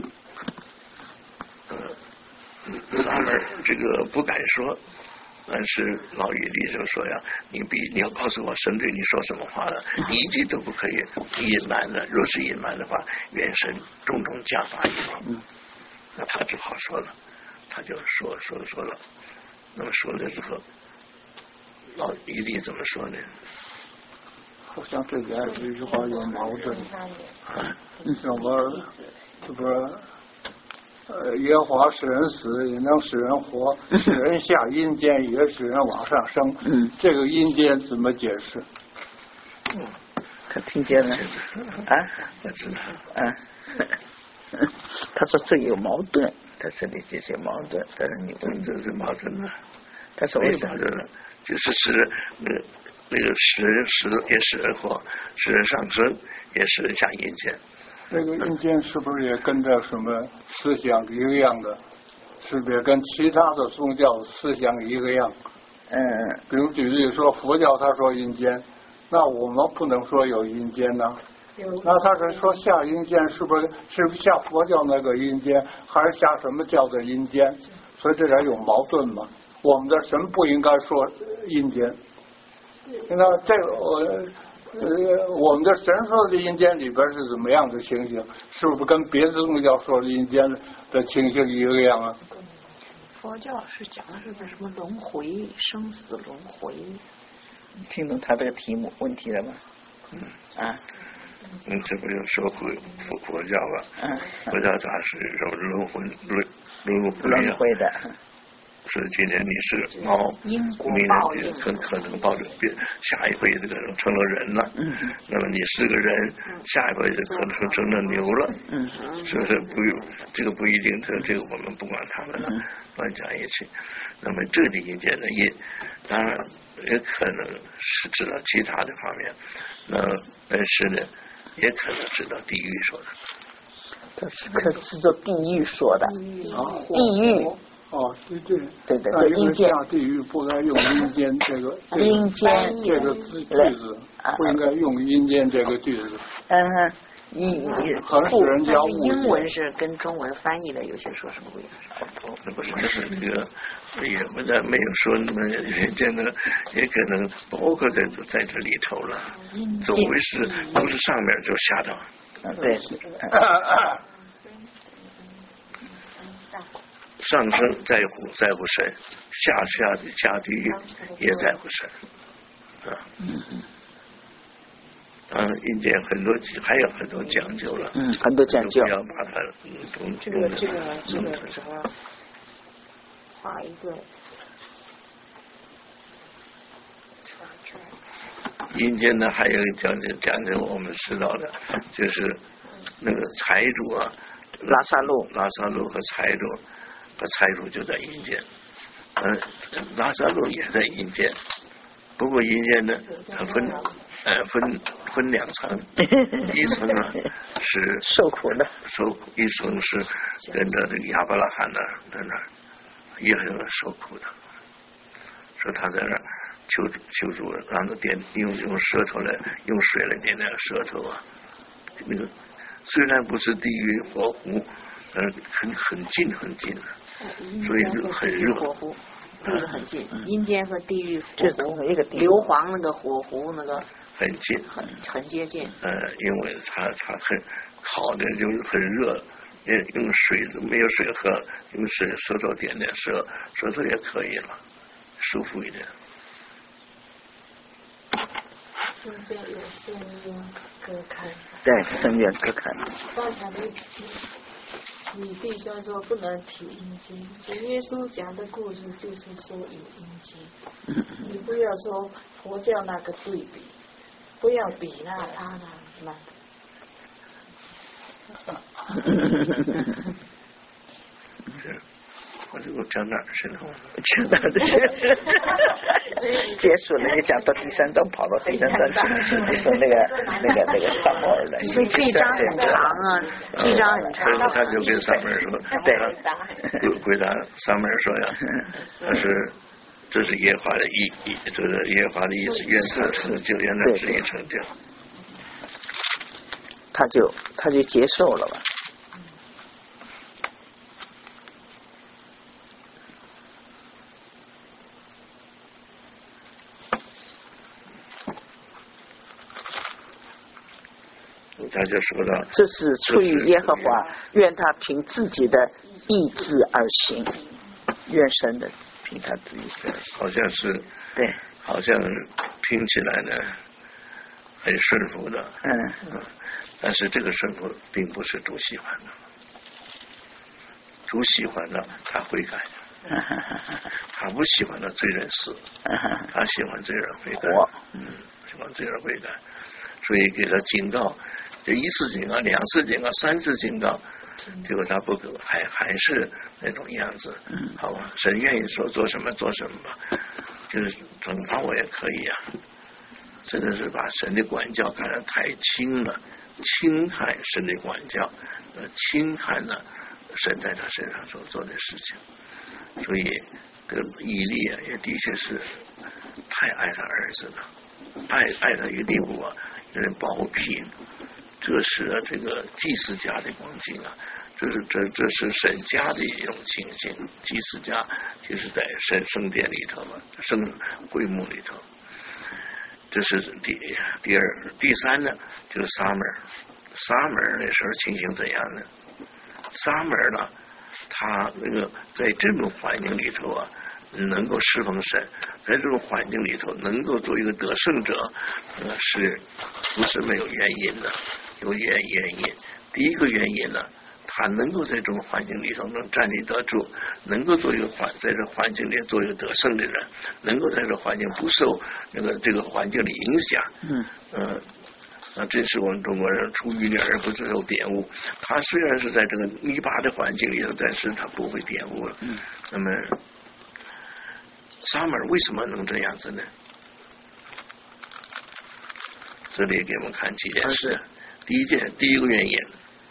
撒母耳这个不敢说。但是老耶利就说呀，你要告诉我神对你说什么话了，你一句都不可以隐瞒的。若是隐瞒的话，愿神重重加罚你。那他只好说了，他就说了。那么说了之后，老耶利怎么说呢？ 好像这边这句话有矛盾。要不这个。耶和华使人死，也能使人活；使人下阴间，也使人往上升。这个阴间怎么解释？ 他听见了我知道。 他说这有矛盾，他这里这些矛盾，但是你问这是矛盾呢？ 他说为什么？ 就是使那个使人死，也使人活；使人上升，也使人下阴间。 这个阴间是不是也跟着什么思想一个样的？是不是跟其他的宗教思想一个样？比如举例说佛教，他说阴间，那我们不能说有阴间呢？那他是说下阴间，是不是下佛教那个阴间，还是下什么教的阴间？所以这点有矛盾嘛？我们的神不应该说阴间。那这个我们的神说的阴间里边是怎么样的情形？是不是跟别的宗教说的阴间的情形一个样啊？ 佛教是讲的是个什么轮回，生死轮回。 你听懂他这个题目问题了吗？ 这不就说佛教吧？佛教它是有轮回的。 是今天你是猫，明天可能抱着下一辈子可能成了人了，那么你是个人，下一辈子可能成了牛了，是不是？这个不一定，这个我们不管他们了，乱讲一气。那么这里阴间的阴，当然也可能是指到其他的方面，但是呢，也可能指到地狱说的。 它是可指着地狱说的，地狱。对， 阴间下地狱不该用阴间这个阴间这个句子，不应该用阴间这个句子。很使人家误解。 英文是跟中文翻译的，有些说什么不一样？ 不是这个，也不但没有说那么真的，也可能包括在这里头了。总归是不是上面就下到。 对。 上升在乎神，下地狱也在乎神，阴间还有很多讲究了， 很多讲究， 要把它这个什么画一个阴间呢，还有讲究我们知道的，就是那个财主啊， 拉萨路和财主就在阴间，拉萨路也在阴间，不过阴间呢，它分两层，一层呢是受苦的， 一层是跟着这个亚伯拉罕呢在那儿也是受苦的，说他在那儿求主让他点用舌头来用水来点舌头啊。那个虽然不是地狱火湖，很近很近的，所以就很热。 离得很近，阴间和地狱火湖一个硫磺那个火湖那个很近， 很接近。 因为它很烤的就是很热，用水没有水喝，用舌头点舌头也可以了，舒服一点。 中间有声音隔开。 对，声源隔开。 刚才你弟兄说不能提阴间，主耶稣讲的故事就是说有阴间。你不要说佛教那个对比，不要比他那我讲哪儿去了？ 讲哪儿去？结束了，也讲到第3章，跑到第3章去。你说那个萨摩尔的。 所以这一章很长啊，这一章很长。 他就跟萨摩尔说，对，回答萨摩尔说呀，这是耶和华的意，这个耶和华的意思，愿他成就，愿他旨意成就。 他就接受了吧。 他就说到， 这是出于耶和华，愿他凭自己的意志而行，愿神的凭他自己的。 好像是对， 好像听起来呢很顺服的，但是这个顺服并不是主喜欢的，主喜欢的他悔改，他不喜欢的罪人死，他喜欢罪人悔改，喜欢罪人悔改，所以给他警告。这1次警告、2次警告、3次警告，结果他不还是那种样子，好吧？神愿意说做什么做什么吧，就是惩罚我也可以啊。真的是把神的管教看得太轻了，轻看神的管教，轻看了神在他身上所做的事情。所以这个以利啊，也的确是太爱他儿子了，爱他一个地步啊，有人包庇。这是这个祭司家的光景啊，这是神家的一种情形。祭司家就是在圣殿里头嘛，圣会幕里头。这是第2，第3呢，就是撒门儿。撒门儿那时候情形怎样呢？撒门儿呢，他那个在这种环境里头啊，能够侍奉神，在这种环境里头能够做一个得胜者，是不是没有原因的？有原因。第一个原因呢，他能够在这种环境里头能站立得住，能够做一个在这环境里做一个得胜的人，能够在这环境不受这个环境的影响。这是我们中国人出淤泥而不受玷污。他虽然是在这个泥巴的环境里头，但是他不会玷污了。那么撒母耳为什么能这样子呢？这里给我们看几件事。第一个原因，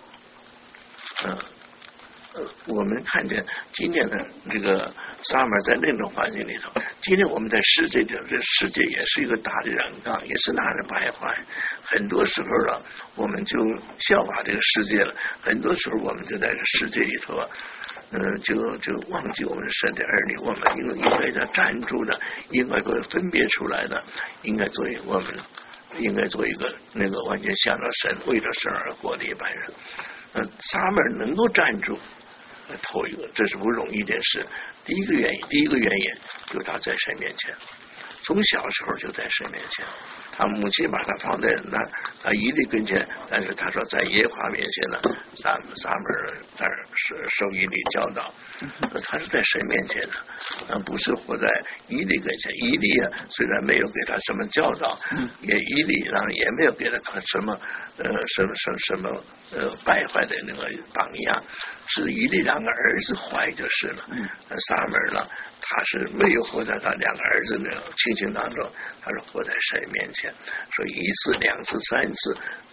我们看见今天的这个撒母耳在那种环境里头，今天我们在世界里，这世界也是一个大的染缸，也是大的败坏。很多时候了，我们就效法这个世界了。很多时候，我们就在这世界里头啊，就忘记我们神的儿女，我们应该要站住的，应该分别出来的，应该做我们应该做一个那个完全向着神、为着神而活的一般人。撒母耳能够站住，头一个这是不容易的事。第一个原因就是他在神面前，从小时候就在神面前。他母亲把他放在他以利跟前，但是他说在耶和华面前呢，撒母耳在受以利教导，他是在神面前的，不是活在以利跟前。以利啊，虽然没有给他什么教导，以利也没有给他什么败坏的那个榜样，是以利两个儿子坏就是了。撒母耳呢，他是没有活在他两个儿子的情形当中，他是活在神面前。所以1次、2次、3次，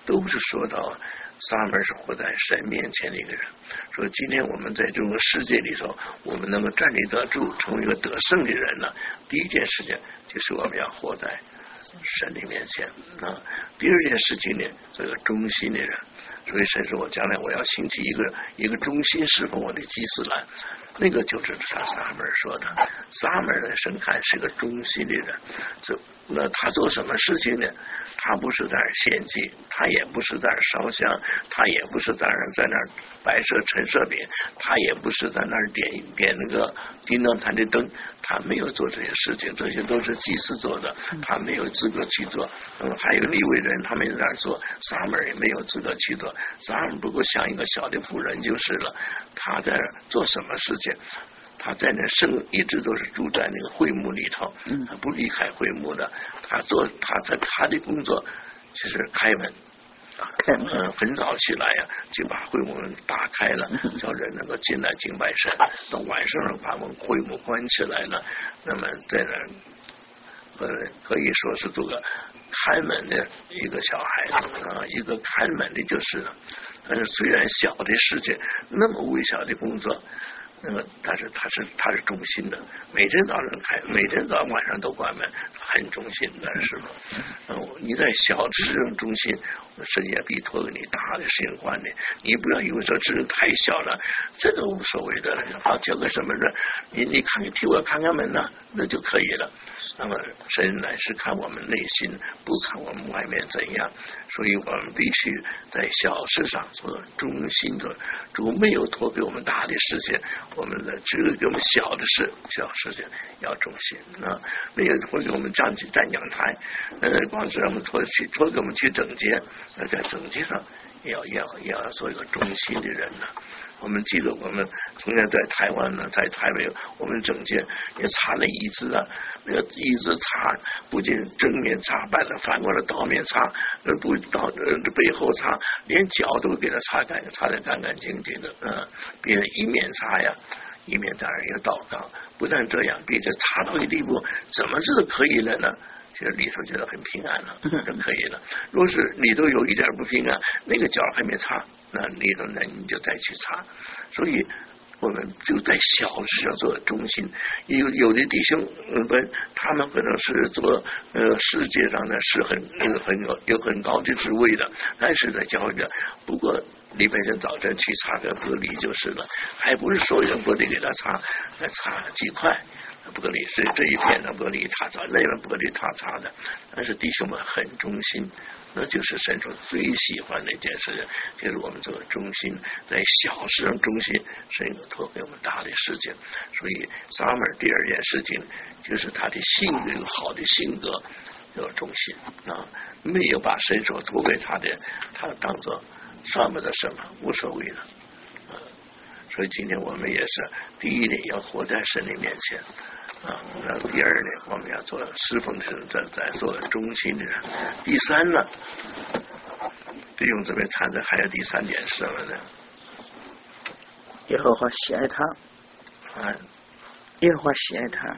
都是说到撒门是活在神面前的一个人。说今天我们在这个世界里头，我们能够站立得住，成为一个得胜的人呢，第一件事情就是我们要活在神的面前啊。第二件事情呢，做一个忠心的人。所以神说我将来我要兴起一个忠心侍奉我的祭司来，那个就是他撒门说的。撒门的神看是个忠心的人，那他做什么事情呢？他不是在那儿献祭，他也不是在那儿烧香，他也不是在那儿摆设陈设饼，他也不是在那儿点那个金灯坛的灯，他没有做这些事情，这些都是祭司做的，他没有资格去做。还有利未人他们在那儿做，撒门也没有资格去做。撒门不过像一个小的妇人就是了。他在做什么事情？他在那一直都是住在那个会幕里头，他不离开会幕的。他的工作就是开门。很早起来呀，就把会幕打开了，叫人能够进来敬拜神。到晚上把会幕关起来了，那么在那可以说是做个看门的一个小孩子啊，一个看门的就是了。但是虽然小的事情，那么微小的工作，那么但是他是忠心的，每天早上开，每天早上晚上都关门，很忠心的是吧？你在小的事情忠心，神也必托给你大的事情管你。你不要以为说这人太小了，这个无所谓的，好叫个什么人，你替我看看门呢，那就可以了。那么神乃是看我们内心，不看我们外面怎样，所以我们必须在小事上做忠心的。主没有托给我们大的事情，我们只有给我们小的小事情要忠心啊。没有托给我们站讲台，光是让我们托给我们去整洁，那在整洁上也要做一个忠心的人呢。我们记得我们从前在台湾呢，在台北我们整洁也擦了椅子啊，那个椅子擦不仅正面擦，反过来倒面擦，不到背后擦，连脚都给它擦得干干净净的别人一面擦呀，一面当然也祷告。不但这样，并且擦到一地步，怎么这个可以了呢？这里头觉得很平安了，就可以了。若是里头有一点不平安，那个脚还没擦，那里头呢你就再去擦。所以我们就在小事上做忠心。有的弟兄们，他们可能是做世界上呢是有很高的职位的，但是在教会的，不过礼拜天早晨去擦个玻璃就是了，还不是所有玻璃给他擦几块。玻璃是这一片的玻璃他擦，那边玻璃他擦的，但是弟兄们很忠心，那就是神所最喜欢的一件事，就是我们做忠心，在小事上忠心，神有托给我们大的事情。所以撒母耳第二件事情就是他的性格，有好的性格，有忠心啊，没有把神所托给他当做什么的什么无所谓的。所以今天我们也是，第一呢要活在神的面前那第二呢我们要做侍奉的人，在做忠心的人。第三呢，弟兄姊妹参着还有第三点是什么呢？ 耶和华喜爱他耶和华喜爱他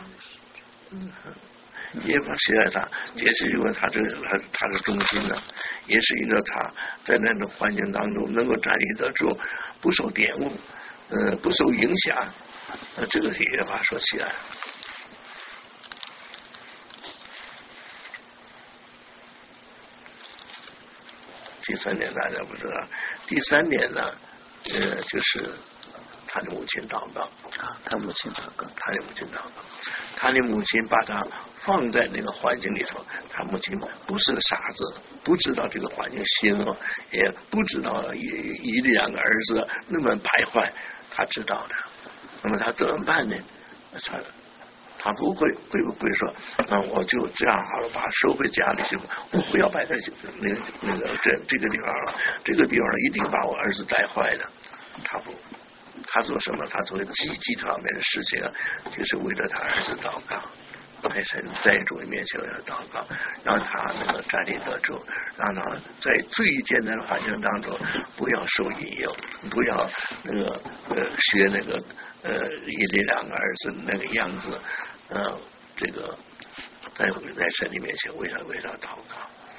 耶和华喜爱他，也是因为他是忠心的，也是因为他在那种环境当中能够站立得住，不受玷污，不受影响，这个是耶和华所喜爱。第三点大家不知道，第三点呢，就是他的母亲祷告他母亲祷告， 他的母亲把他放在那个环境里头，他母亲不是个傻子，不知道这个环境行恶，也不知道一两个儿子那么败坏，他知道的。那么他怎么办呢？他不会说我就这样好了，把他收回家里去，我不要摆在这个地方了，这个地方一定把我儿子带坏的。他不，他做什么？他做积极方面的事情就是为了他儿子祷告，在神在主面前为了祷告，让他能够站立得住，让他在最艰难的环境当中不要受引诱，不要学那个一两个儿子那个样子，这个在神的面前为他祷告。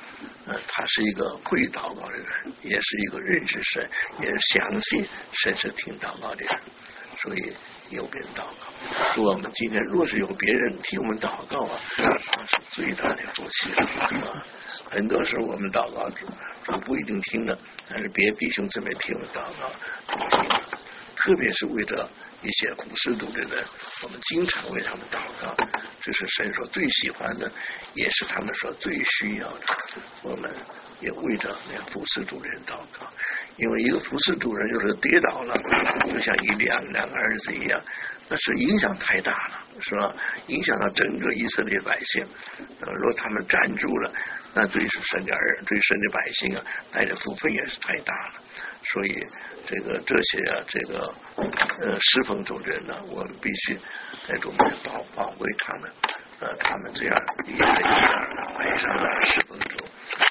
他是一个会祷告的人，也是一个认识神，也是相信神是听祷告的人，所以有别人祷告。说我们今天若是有别人替我们祷告啊，是最大的福气啊。很多时候我们祷告主不一定听的，但是别弟兄姊妹替我们祷告听，特别是为着一些服侍主的人，我们经常为他们祷告，这是神所最喜欢的，也是他们所最需要的。我们也为着那个服侍主的人祷告，因为一个服侍主人就是跌倒了，就像两个儿子一样，那是影响太大了，是吧？影响到整个以色列百姓。如果他们站住了，那对神的百姓啊，带着福分也是太大了。所以这些侍奉主人呢，我们必须在中间保卫他们，他们这样一个摆上来侍奉主，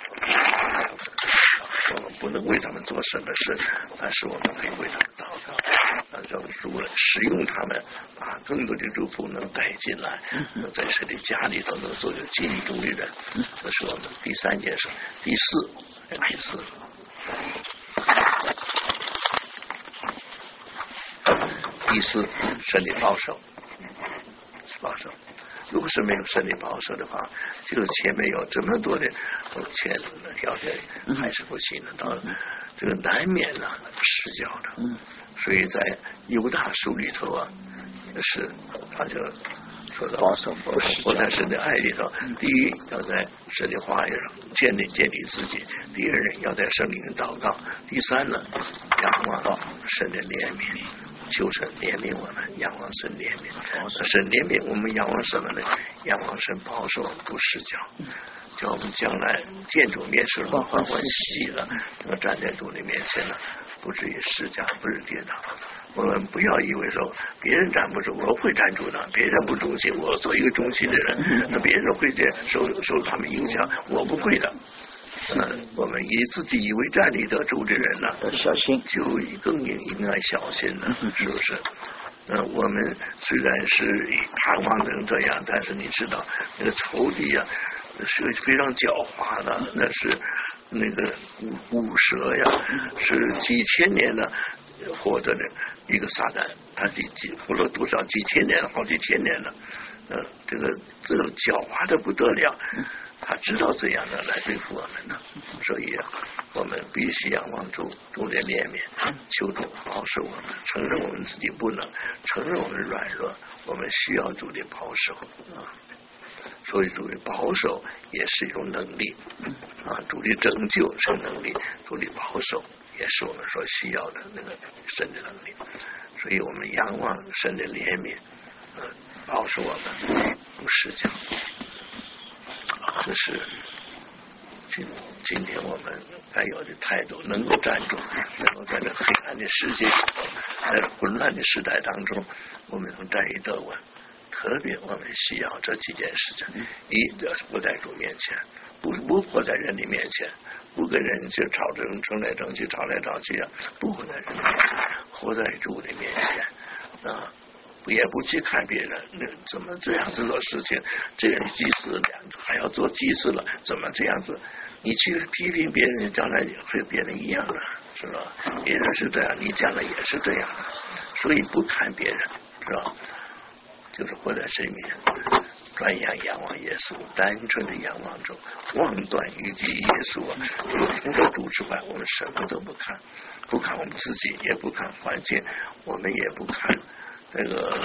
我们不能为他们做什么事，但是我们可以为他们祷告，让主使用他们，把更多的祝福能带进来，能在神的家里头能做有尽力中的人。这是我们第三件事。第四，神的保守。如果是没有神的保守的话，就是前面有这么多的钱的条件还是不行的，到这个难免失脚的。所以在犹大书里头啊，是他就说到活在神的爱里头，第一要在神的话语上建立自己，第二要在圣灵的祷告，第三呢仰望神的怜悯，求神怜悯我们，仰望神怜悯。神怜悯我们，仰望什么呢？仰望神保守我们不失脚，叫我们将来见主面时欢欢喜了，站在主的面前了，不至于失脚，不是跌倒。我们不要以为说别人站不住，我会站住的；别人不忠心，我做一个忠心的人，那别人会受他们影响，我不会的。我们自己以为站立得住的人呢， 小心， 就更应该小心了，是不是？我们虽然是盼望能这样，但是你知道那个仇敌啊是非常狡猾的，那是那个古蛇呀，是几千年的活着的一个撒旦，他活了多少几千年，好几千年了，这种狡猾的不得了，他知道这样的来对付我们呢，所以我们必须仰望主的怜悯，求主保守我们，承认我们自己不能，承认我们软弱，我们需要主的保守啊。所以主的保守也是一种能力啊，主的拯救是能力，主的保守也是我们所需要的那个神的能力。所以我们仰望神的怜悯，保守我们不失脚。这是今天我们该有的态度，能够站住，能够在这黑暗的世界，在混乱的时代当中，我们能站立得稳。特别我们需要这几件事情：一，要活在主面前，不活在人的面前，不跟人去争来争去，吵来吵去啊，不活在人的面前，活在主的面前啊。也不去看别人，怎么这样子做事情？这人祭司还要做祭司了，怎么这样子？你去批评别人，将来也和别人一样的，是吧？别人是这样，你将来也是这样的，所以不看别人，是吧？就是活在神面前，专仰望耶稣，单纯的仰望主，望断于己耶稣啊！除了主之外，我们什么都不看，不看我们自己，也不看环境，我们也不看。这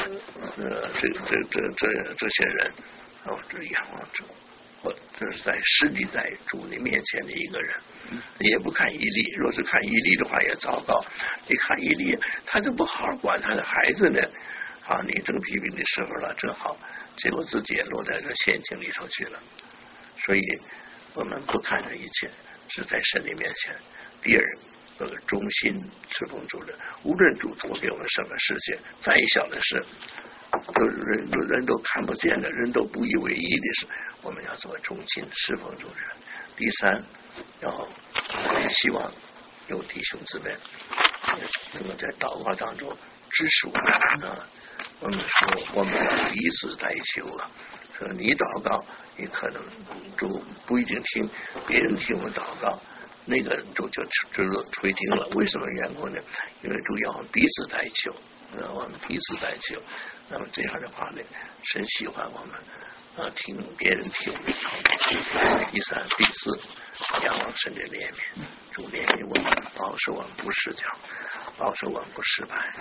些人，这仰望主，这是实力在主的面前的一个人，也不看以利。若是看以利的话，也糟糕。你看以利，他就不好好管他的孩子呢。啊，你正批评的时候了，正好，结果自己也落在这陷阱里头去了。所以，我们不看这一切，是在神的面前。第二。忠心侍奉主的，无论主托给我们什么事情，再小的事，人都看不见的，人都不以为意的事，我们要做忠心侍奉主的人。第三，要希望有弟兄姊妹能够在祷告当中支持我们啊。我们说我们要彼此代求啊。说你祷告，你可能主不一定听，别人听我祷告，那个主就垂听了。为什么缘故呢？因为主要彼此代求，我们彼此代求。那么这样的话呢，神喜欢我们听别人听我们祷告。第三、第四，仰望神的怜悯，主怜悯我们，保守我们不失脚，保守我们不失败。